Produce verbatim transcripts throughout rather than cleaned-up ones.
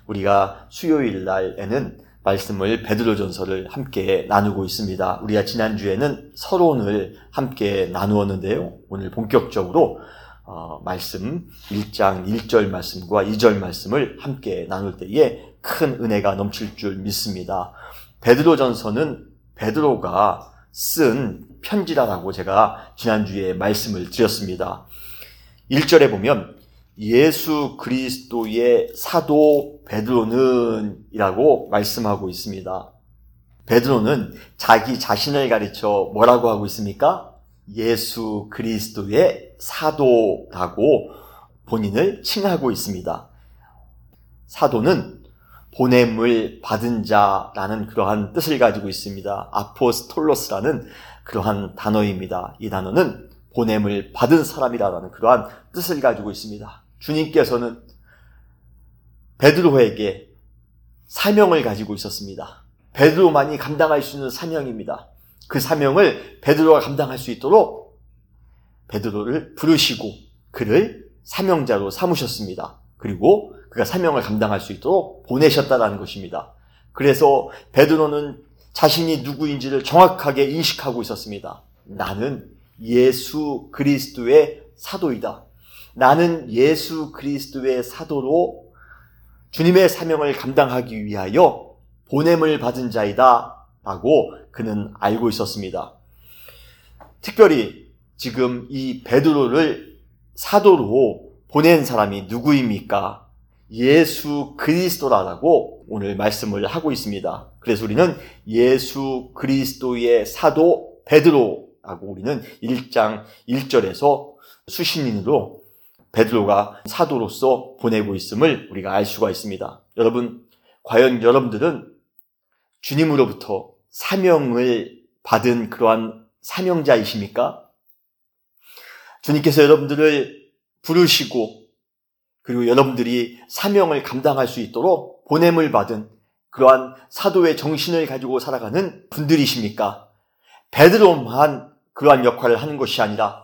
우리가 수요일 날에는 말씀을 베드로전서를 함께 나누고 있습니다. 우리가 지난주에는 서론을 함께 나누었는데요. 오늘 본격적으로 어, 말씀 일 장 일 절 말씀과 이 절 말씀을 함께 나눌 때에 큰 은혜가 넘칠 줄 믿습니다. 베드로전서는 베드로가 쓴 편지라고 제가 지난주에 말씀을 드렸습니다. 일 절에 보면 예수 그리스도의 사도 베드로는 이라고 말씀하고 있습니다. 베드로는 자기 자신을 가리켜 뭐라고 하고 있습니까? 예수 그리스도의 사도라고 본인을 칭하고 있습니다. 사도는 보냄을 받은 자라는 그러한 뜻을 가지고 있습니다. 아포스톨로스라는 그러한 단어입니다. 이 단어는 보냄을 받은 사람이라는 그러한 뜻을 가지고 있습니다. 주님께서는 베드로에게 사명을 가지고 있었습니다. 베드로만이 감당할 수 있는 사명입니다. 그 사명을 베드로가 감당할 수 있도록 베드로를 부르시고 그를 사명자로 삼으셨습니다. 그리고 그가 사명을 감당할 수 있도록 보내셨다는 것입니다. 그래서 베드로는 자신이 누구인지를 정확하게 인식하고 있었습니다. 나는 예수 그리스도의 사도이다. 나는 예수 그리스도의 사도로 주님의 사명을 감당하기 위하여 보냄을 받은 자이다 라고 그는 알고 있었습니다. 특별히 지금 이 베드로를 사도로 보낸 사람이 누구입니까? 예수 그리스도라고 오늘 말씀을 하고 있습니다. 그래서 우리는 예수 그리스도의 사도 베드로라고 우리는 일 장 일 절에서 수신인으로 베드로가 사도로서 보내고 있음을 우리가 알 수가 있습니다. 여러분, 과연 여러분들은 주님으로부터 사명을 받은 그러한 사명자이십니까? 주님께서 여러분들을 부르시고 그리고 여러분들이 사명을 감당할 수 있도록 보냄을 받은 그러한 사도의 정신을 가지고 살아가는 분들이십니까? 베드로만 그러한 역할을 하는 것이 아니라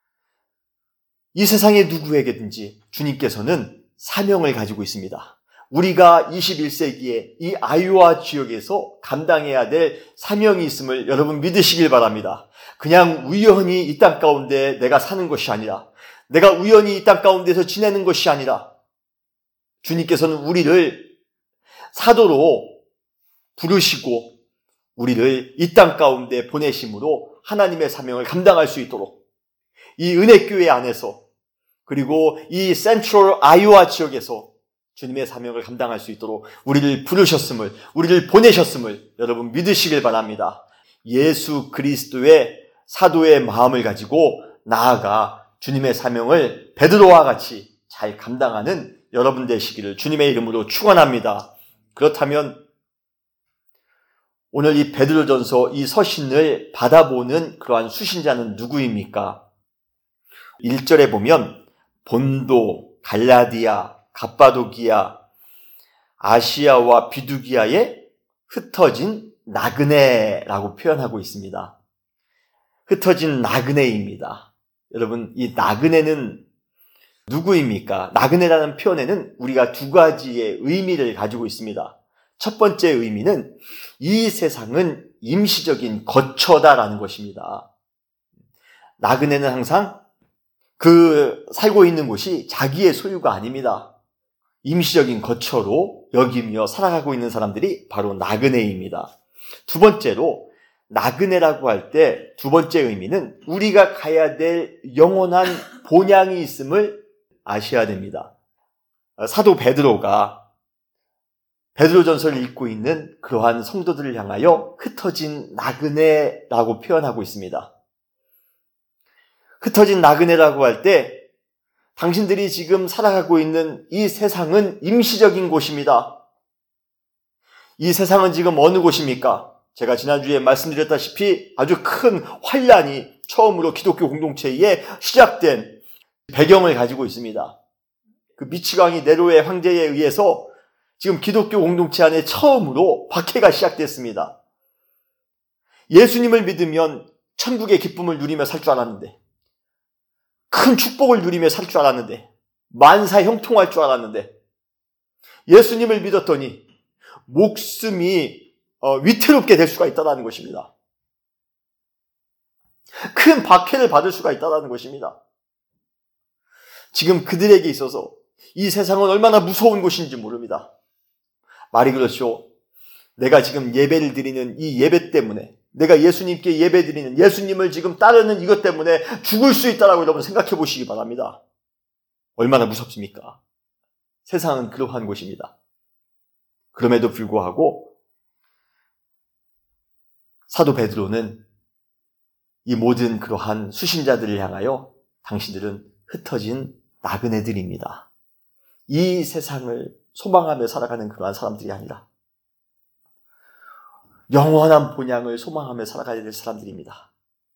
이 세상의 누구에게든지 주님께서는 사명을 가지고 있습니다. 우리가 이십일 세기에 이 아이오와 지역에서 감당해야 될 사명이 있음을 여러분 믿으시길 바랍니다. 그냥 우연히 이 땅 가운데 내가 사는 것이 아니라, 내가 우연히 이 땅 가운데서 지내는 것이 아니라 주님께서는 우리를 사도로 부르시고 우리를 이 땅 가운데 보내심으로 하나님의 사명을 감당할 수 있도록 이 은혜교회 안에서 그리고 이 센트럴 아이오와 지역에서 주님의 사명을 감당할 수 있도록 우리를 부르셨음을, 우리를 보내셨음을 여러분 믿으시길 바랍니다. 예수 그리스도의 사도의 마음을 가지고 나아가 주님의 사명을 베드로와 같이 잘 감당하는 여러분 되시기를 주님의 이름으로 축원합니다. 그렇다면 오늘 이 베드로전서 이 서신을 받아보는 그러한 수신자는 누구입니까? 일 절에 보면 본도, 갈라디아, 갑바도기아, 아시아와 비두기아에 흩어진 나그네라고 표현하고 있습니다. 흩어진 나그네입니다. 여러분, 이 나그네는 누구입니까? 나그네라는 표현에는 우리가 두 가지의 의미를 가지고 있습니다. 첫 번째 의미는 이 세상은 임시적인 거처다라는 것입니다. 나그네는 항상 그 살고 있는 곳이 자기의 소유가 아닙니다. 임시적인 거처로 여기며 살아가고 있는 사람들이 바로 나그네입니다. 두 번째로 나그네라고 할 때 두 번째 의미는 우리가 가야 될 영원한 본향이 있음을 아셔야 됩니다. 사도 베드로가 베드로전서를 읽고 있는 그러한 성도들을 향하여 흩어진 나그네라고 표현하고 있습니다. 흩어진 나그네라고 할 때 당신들이 지금 살아가고 있는 이 세상은 임시적인 곳입니다. 이 세상은 지금 어느 곳입니까? 제가 지난주에 말씀드렸다시피 아주 큰 환란이 처음으로 기독교 공동체에 시작된 배경을 가지고 있습니다. 그 미치광이 네로의 황제에 의해서 지금 기독교 공동체 안에 처음으로 박해가 시작됐습니다. 예수님을 믿으면 천국의 기쁨을 누리며 살 줄 알았는데, 큰 축복을 누리며 살 줄 알았는데, 만사 형통할 줄 알았는데, 예수님을 믿었더니 목숨이 어, 위태롭게 될 수가 있다는 것입니다. 큰 박해를 받을 수가 있다는 것입니다. 지금 그들에게 있어서 이 세상은 얼마나 무서운 곳인지 모릅니다. 말이 그렇죠. 내가 지금 예배를 드리는 이 예배 때문에, 내가 예수님께 예배 드리는, 예수님을 지금 따르는 이것 때문에 죽을 수 있다라고 여러분 생각해 보시기 바랍니다. 얼마나 무섭습니까? 세상은 그러한 곳입니다. 그럼에도 불구하고 사도 베드로는 이 모든 그러한 수신자들을 향하여 당신들은 흩어진 나그네들입니다. 이 세상을 소망하며 살아가는 그러한 사람들이 아니라 영원한 본향을 소망하며 살아가야 될 사람들입니다.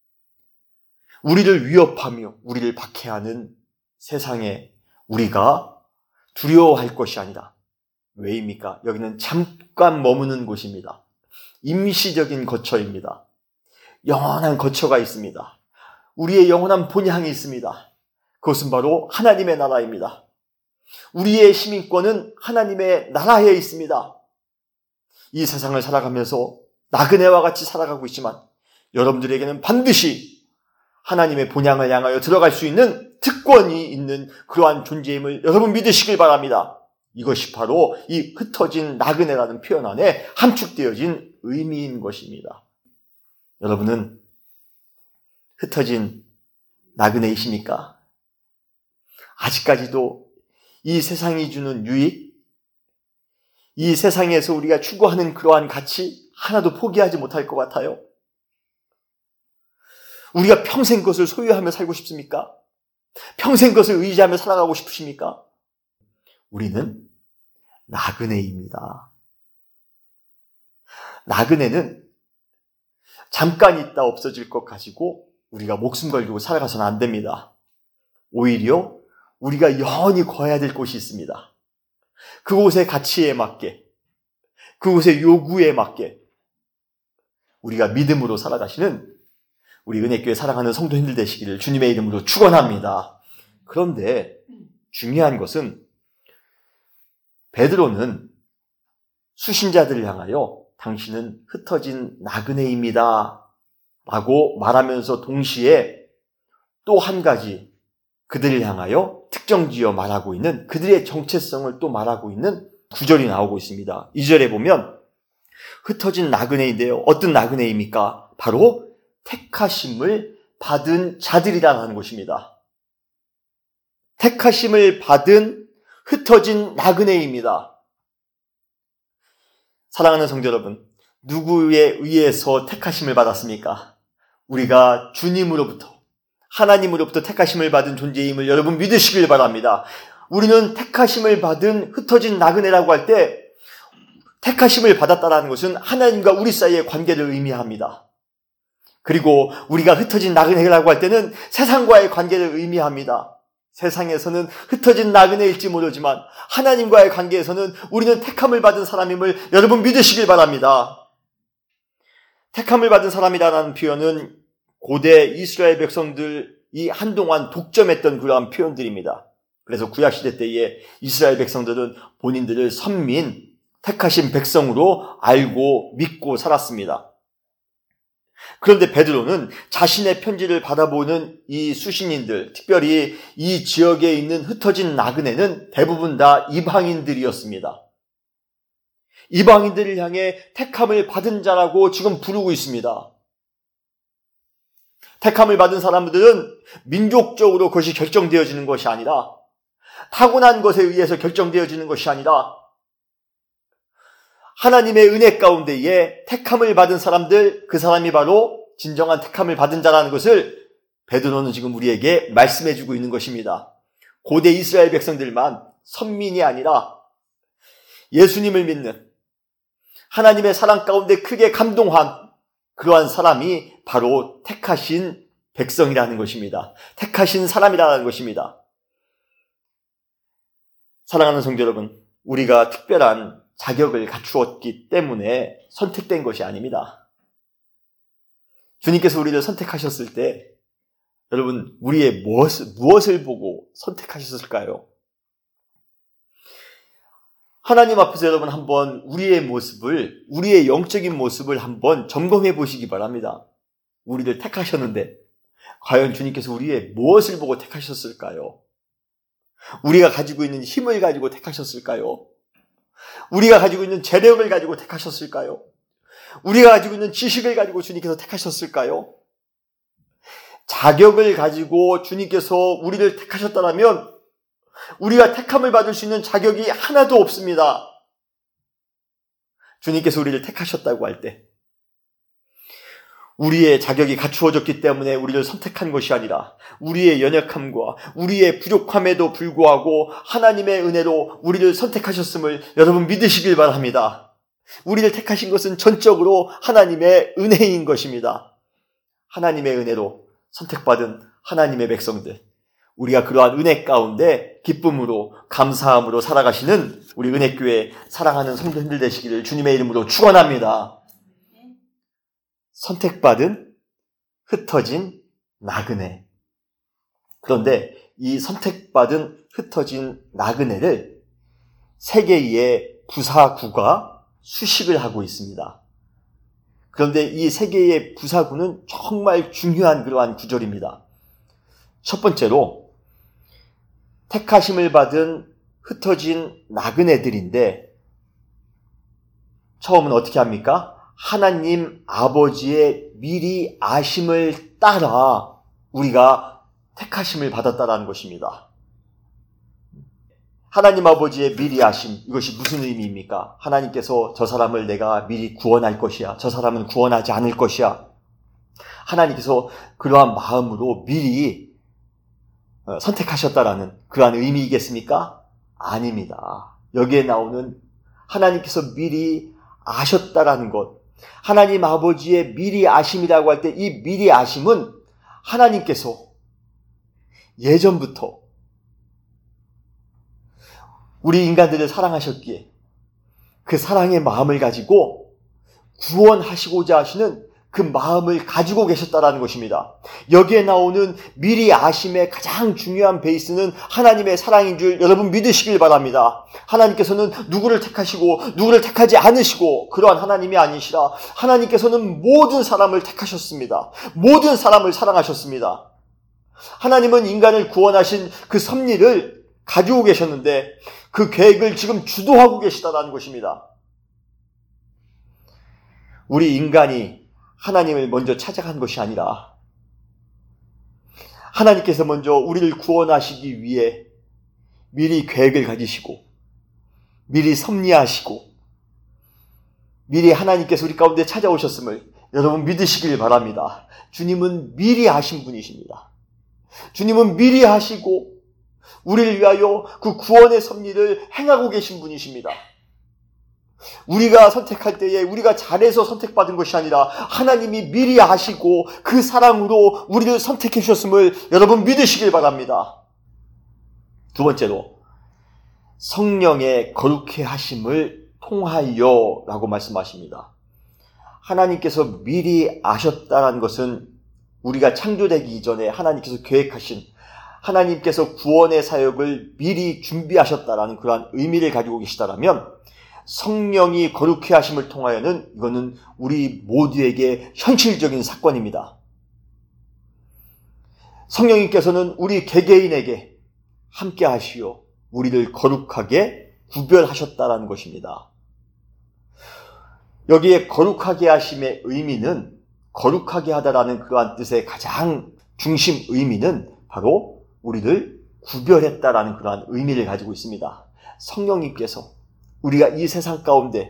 우리를 위협하며 우리를 박해하는 세상에 우리가 두려워할 것이 아니라, 왜입니까? 여기는 잠깐 머무는 곳입니다. 임시적인 거처입니다. 영원한 거처가 있습니다. 우리의 영원한 본향이 있습니다. 그것은 바로 하나님의 나라입니다. 우리의 시민권은 하나님의 나라에 있습니다. 이 세상을 살아가면서 나그네와 같이 살아가고 있지만 여러분들에게는 반드시 하나님의 본향을 향하여 들어갈 수 있는 특권이 있는 그러한 존재임을 여러분 믿으시길 바랍니다. 이것이 바로 이 흩어진 나그네라는 표현 안에 함축되어진 의미인 것입니다. 여러분은 흩어진 나그네이십니까? 아직까지도 이 세상이 주는 유익, 이 세상에서 우리가 추구하는 그러한 가치 하나도 포기하지 못할 것 같아요. 우리가 평생 것을 소유하며 살고 싶습니까? 평생 것을 의지하며 살아가고 싶으십니까? 우리는 나그네입니다. 나그네는 잠깐 있다 없어질 것 가지고 우리가 목숨 걸고 살아가서는 안 됩니다. 오히려 우리가 영원히 거해야 될 곳이 있습니다. 그곳의 가치에 맞게, 그곳의 요구에 맞게 우리가 믿음으로 살아가시는 우리 은혜교회 사랑하는 성도님들 되시기를 주님의 이름으로 축원합니다. 그런데 중요한 것은 베드로는 수신자들을 향하여 당신은 흩어진 나그네입니다 라고 말하면서 동시에 또 한 가지 그들을 향하여 특정지어 말하고 있는, 그들의 정체성을 또 말하고 있는 구절이 나오고 있습니다. 이 절에 보면 흩어진 나그네인데요. 어떤 나그네입니까? 바로 택하심을 받은 자들이라는 것입니다. 택하심을 받은 흩어진 나그네입니다. 사랑하는 성도 여러분, 누구에 의해서 택하심을 받았습니까? 우리가 주님으로부터, 하나님으로부터 택하심을 받은 존재임을 여러분 믿으시길 바랍니다. 우리는 택하심을 받은 흩어진 나그네라고 할 때 택하심을 받았다는 것은 하나님과 우리 사이의 관계를 의미합니다. 그리고 우리가 흩어진 나그네라고 할 때는 세상과의 관계를 의미합니다. 세상에서는 흩어진 나그네일지 모르지만 하나님과의 관계에서는 우리는 택함을 받은 사람임을 여러분 믿으시길 바랍니다. 택함을 받은 사람이라는 표현은 고대 이스라엘 백성들이 한동안 독점했던 그러한 표현들입니다. 그래서 구약시대 때에 이스라엘 백성들은 본인들을 선민, 택하신 백성으로 알고 믿고 살았습니다. 그런데 베드로는 자신의 편지를 받아보는 이 수신인들, 특별히 이 지역에 있는 흩어진 나그네는 대부분 다 이방인들이었습니다. 이방인들을 향해 택함을 받은 자라고 지금 부르고 있습니다. 택함을 받은 사람들은 민족적으로 그것이 결정되어지는 것이 아니라, 타고난 것에 의해서 결정되어지는 것이 아니라 하나님의 은혜 가운데에 택함을 받은 사람들, 그 사람이 바로 진정한 택함을 받은 자라는 것을 베드로는 지금 우리에게 말씀해주고 있는 것입니다. 고대 이스라엘 백성들만 선민이 아니라 예수님을 믿는, 하나님의 사랑 가운데 크게 감동한 그러한 사람이 바로 택하신 백성이라는 것입니다. 택하신 사람이라는 것입니다. 사랑하는 성도 여러분, 우리가 특별한 자격을 갖추었기 때문에 선택된 것이 아닙니다. 주님께서 우리를 선택하셨을 때 여러분, 우리의 무엇을, 무엇을 보고 선택하셨을까요? 하나님 앞에서 여러분 한번 우리의 모습을, 우리의 영적인 모습을 한번 점검해 보시기 바랍니다. 우리를 택하셨는데 과연 주님께서 우리의 무엇을 보고 택하셨을까요? 우리가 가지고 있는 힘을 가지고 택하셨을까요? 우리가 가지고 있는 재력을 가지고 택하셨을까요? 우리가 가지고 있는 지식을 가지고 주님께서 택하셨을까요? 자격을 가지고 주님께서 우리를 택하셨다면 우리가 택함을 받을 수 있는 자격이 하나도 없습니다. 주님께서 우리를 택하셨다고 할 때 우리의 자격이 갖추어졌기 때문에 우리를 선택한 것이 아니라 우리의 연약함과 우리의 부족함에도 불구하고 하나님의 은혜로 우리를 선택하셨음을 여러분 믿으시길 바랍니다. 우리를 택하신 것은 전적으로 하나님의 은혜인 것입니다. 하나님의 은혜로 선택받은 하나님의 백성들, 우리가 그러한 은혜 가운데 기쁨으로 감사함으로 살아가시는 우리 은혜교회 사랑하는 성도님들 되시기를 주님의 이름으로 축원합니다. 선택받은 흩어진 나그네. 그런데 이 선택받은 흩어진 나그네를 세 개의 부사구가 수식을 하고 있습니다. 그런데 이 세 개의 부사구는 정말 중요한 그러한 구절입니다. 첫 번째로 택하심을 받은 흩어진 나그네들인데 처음은 어떻게 합니까? 하나님 아버지의 미리 아심을 따라 우리가 택하심을 받았다라는 것입니다. 하나님 아버지의 미리 아심, 이것이 무슨 의미입니까? 하나님께서 저 사람을 내가 미리 구원할 것이야, 저 사람은 구원하지 않을 것이야, 하나님께서 그러한 마음으로 미리 선택하셨다라는 그러한 의미이겠습니까? 아닙니다. 여기에 나오는 하나님께서 미리 아셨다라는 것, 하나님 아버지의 미리 아심이라고 할 때 이 미리 아심은 하나님께서 예전부터 우리 인간들을 사랑하셨기에 그 사랑의 마음을 가지고 구원하시고자 하시는 그 마음을 가지고 계셨다라는 것입니다. 여기에 나오는 미리 아심의 가장 중요한 베이스는 하나님의 사랑인 줄 여러분 믿으시길 바랍니다. 하나님께서는 누구를 택하시고 누구를 택하지 않으시고 그러한 하나님이 아니시라 하나님께서는 모든 사람을 택하셨습니다. 모든 사람을 사랑하셨습니다. 하나님은 인간을 구원하신 그 섭리를 가지고 계셨는데 그 계획을 지금 주도하고 계시다라는 것입니다. 우리 인간이 하나님을 먼저 찾아간 것이 아니라 하나님께서 먼저 우리를 구원하시기 위해 미리 계획을 가지시고 미리 섭리하시고 미리 하나님께서 우리 가운데 찾아오셨음을 여러분 믿으시길 바랍니다. 주님은 미리 하신 분이십니다. 주님은 미리 하시고 우리를 위하여 그 구원의 섭리를 행하고 계신 분이십니다. 우리가 선택할 때에 우리가 잘해서 선택받은 것이 아니라 하나님이 미리 아시고 그 사랑으로 우리를 선택해 주셨음을 여러분 믿으시길 바랍니다. 두 번째로 성령의 거룩해 하심을 통하여 라고 말씀하십니다. 하나님께서 미리 아셨다는 것은 우리가 창조되기 이전에 하나님께서 계획하신 하나님께서 구원의 사역을 미리 준비하셨다라는 그러한 의미를 가지고 계시다라면 성령이 거룩해 하심을 통하여는 이거는 우리 모두에게 현실적인 사건입니다. 성령님께서는 우리 개개인에게 함께 하시어 우리를 거룩하게 구별하셨다라는 것입니다. 여기에 거룩하게 하심의 의미는 거룩하게 하다라는 그러한 뜻의 가장 중심 의미는 바로 우리를 구별했다라는 그러한 의미를 가지고 있습니다. 성령님께서 우리가 이 세상 가운데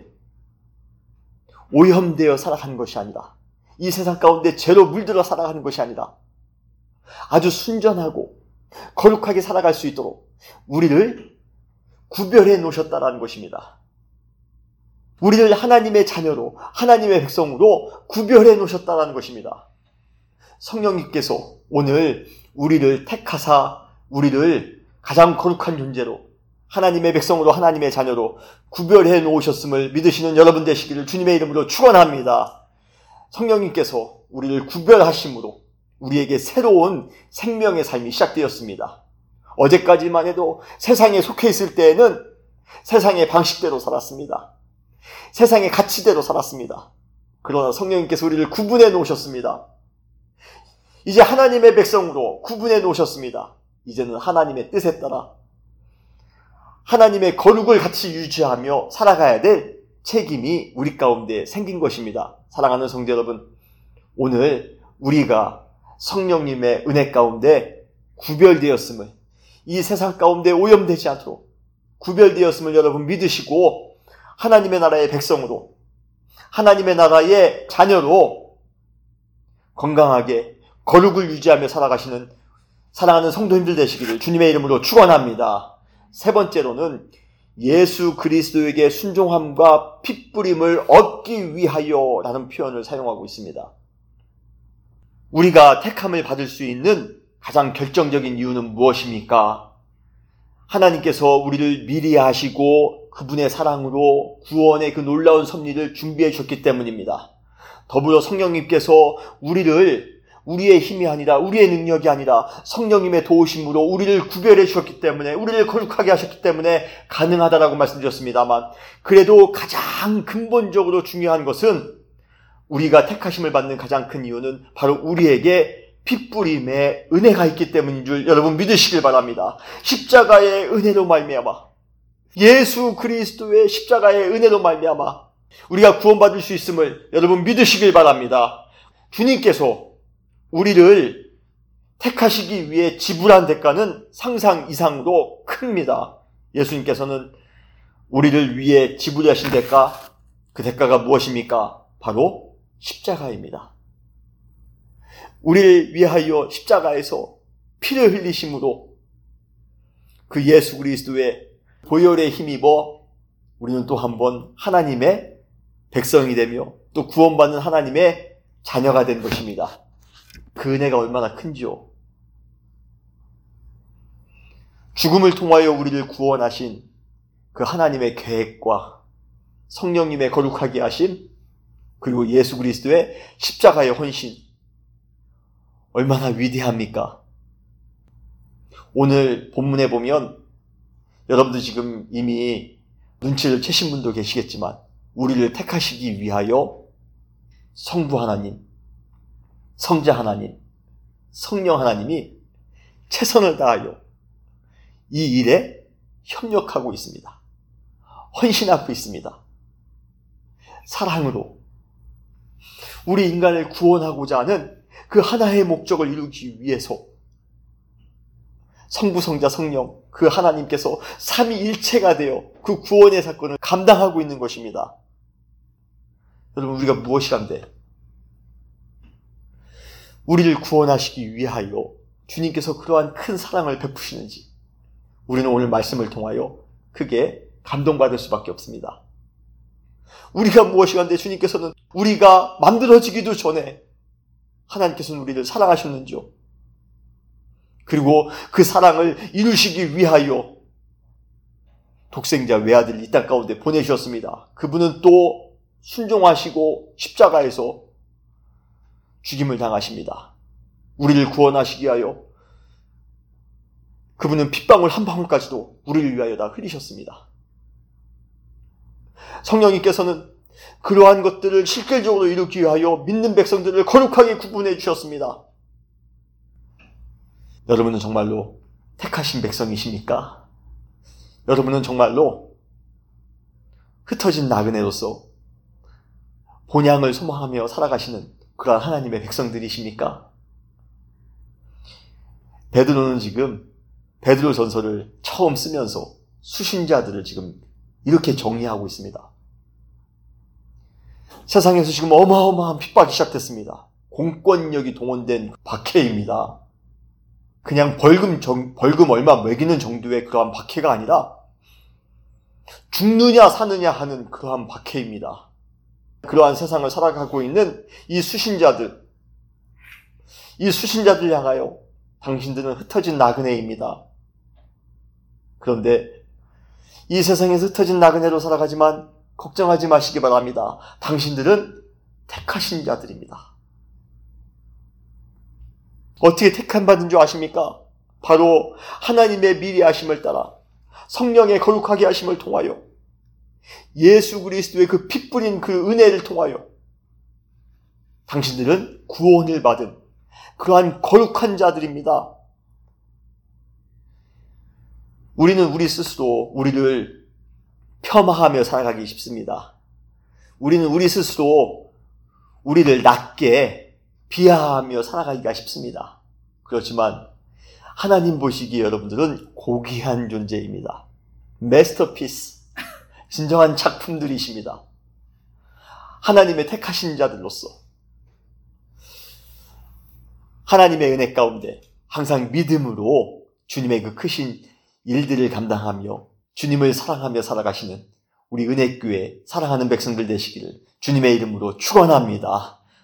오염되어 살아가는 것이 아니라 이 세상 가운데 죄로 물들어 살아가는 것이 아니라 아주 순전하고 거룩하게 살아갈 수 있도록 우리를 구별해 놓으셨다라는 것입니다. 우리를 하나님의 자녀로 하나님의 백성으로 구별해 놓으셨다라는 것입니다. 성령님께서 오늘 우리를 택하사 우리를 가장 거룩한 존재로 하나님의 백성으로 하나님의 자녀로 구별해 놓으셨음을 믿으시는 여러분 되시기를 주님의 이름으로 축원합니다. 성령님께서 우리를 구별하심으로 우리에게 새로운 생명의 삶이 시작되었습니다. 어제까지만 해도 세상에 속해 있을 때에는 세상의 방식대로 살았습니다. 세상의 가치대로 살았습니다. 그러나 성령님께서 우리를 구분해 놓으셨습니다. 이제 하나님의 백성으로 구분해 놓으셨습니다. 이제는 하나님의 뜻에 따라 하나님의 거룩을 같이 유지하며 살아가야 될 책임이 우리 가운데 생긴 것입니다. 사랑하는 성도 여러분, 오늘 우리가 성령님의 은혜 가운데 구별되었음을, 이 세상 가운데 오염되지 않도록 구별되었음을 여러분 믿으시고 하나님의 나라의 백성으로, 하나님의 나라의 자녀로 건강하게 거룩을 유지하며 살아가시는 사랑하는 성도님들 되시기를 주님의 이름으로 축원합니다. 세 번째로는 예수 그리스도에게 순종함과 핏부림을 얻기 위하여 라는 표현을 사용하고 있습니다. 우리가 택함을 받을 수 있는 가장 결정적인 이유는 무엇입니까? 하나님께서 우리를 미리 아시고 그분의 사랑으로 구원의 그 놀라운 섭리를 준비해 주셨기 때문입니다. 더불어 성령님께서 우리를 우리의 힘이 아니라, 우리의 능력이 아니라 성령님의 도우심으로 우리를 구별해 주셨기 때문에, 우리를 거룩하게 하셨기 때문에 가능하다라고 말씀드렸습니다만, 그래도 가장 근본적으로 중요한 것은 우리가 택하심을 받는 가장 큰 이유는 바로 우리에게 핏부림의 은혜가 있기 때문인 줄 여러분 믿으시길 바랍니다. 십자가의 은혜로 말미암아, 예수 그리스도의 십자가의 은혜로 말미암아 우리가 구원받을 수 있음을 여러분 믿으시길 바랍니다. 주님께서 우리를 택하시기 위해 지불한 대가는 상상 이상으로 큽니다. 예수님께서는 우리를 위해 지불하신 대가, 그 대가가 무엇입니까? 바로 십자가입니다. 우리를 위하여 십자가에서 피를 흘리심으로 그 예수 그리스도의 보혈에 힘입어 우리는 또 한 번 하나님의 백성이 되며 또 구원받는 하나님의 자녀가 된 것입니다. 그 은혜가 얼마나 큰지요. 죽음을 통하여 우리를 구원하신 그 하나님의 계획과 성령님의 거룩하게 하심, 그리고 예수 그리스도의 십자가의 헌신, 얼마나 위대합니까? 오늘 본문에 보면 여러분들 지금 이미 눈치를 채신 분도 계시겠지만 우리를 택하시기 위하여 성부 하나님, 성자 하나님, 성령 하나님이 최선을 다하여 이 일에 협력하고 있습니다. 헌신하고 있습니다. 사랑으로 우리 인간을 구원하고자 하는 그 하나의 목적을 이루기 위해서 성부, 성자, 성령, 그 하나님께서 삼위일체가 되어 그 구원의 사건을 감당하고 있는 것입니다. 여러분, 우리가 무엇이란데? 우리를 구원하시기 위하여 주님께서 그러한 큰 사랑을 베푸시는지 우리는 오늘 말씀을 통하여 크게 감동받을 수밖에 없습니다. 우리가 무엇이간데 주님께서는 우리가 만들어지기도 전에 하나님께서는 우리를 사랑하셨는지요. 그리고 그 사랑을 이루시기 위하여 독생자 외아들을 이 땅 가운데 보내주셨습니다. 그분은 또 순종하시고 십자가에서 죽임을 당하십니다. 우리를 구원하시기 위하여 그분은 핏방울 한 방울까지도 우리를 위하여 다 흘리셨습니다. 성령님께서는 그러한 것들을 실질적으로 이루기 위하여 믿는 백성들을 거룩하게 구분해 주셨습니다. 여러분은 정말로 택하신 백성이십니까? 여러분은 정말로 흩어진 나그네로서 본향을 소망하며 살아가시는 그러한 하나님의 백성들이십니까? 베드로는 지금 베드로 전서를 처음 쓰면서 수신자들을 지금 이렇게 정리하고 있습니다. 세상에서 지금 어마어마한 핍박이 시작됐습니다. 공권력이 동원된 박해입니다. 그냥 벌금, 정, 벌금 얼마 매기는 정도의 그러한 박해가 아니라 죽느냐 사느냐 하는 그러한 박해입니다. 그러한 세상을 살아가고 있는 이 수신자들, 이 수신자들 향하여 당신들은 흩어진 나그네입니다. 그런데 이 세상에서 흩어진 나그네로 살아가지만 걱정하지 마시기 바랍니다. 당신들은 택하신 자들입니다. 어떻게 택함 받은 줄 아십니까? 바로 하나님의 미리 아심을 따라 성령의 거룩하게 하심을 통하여 예수 그리스도의 그 피 뿌린 그 은혜를 통하여 당신들은 구원을 받은 그러한 거룩한 자들입니다. 우리는 우리 스스로 우리를 폄하하며 살아가기 쉽습니다. 우리는 우리 스스로 우리를 낮게 비하하며 살아가기가 쉽습니다. 그렇지만 하나님 보시기에 여러분들은 고귀한 존재입니다. 마스터피스, 진정한 작품들이십니다. 하나님의 택하신 자들로서 하나님의 은혜 가운데 항상 믿음으로 주님의 그 크신 일들을 감당하며 주님을 사랑하며 살아가시는 우리 은혜교회 사랑하는 백성들 되시기를 주님의 이름으로 축원합니다.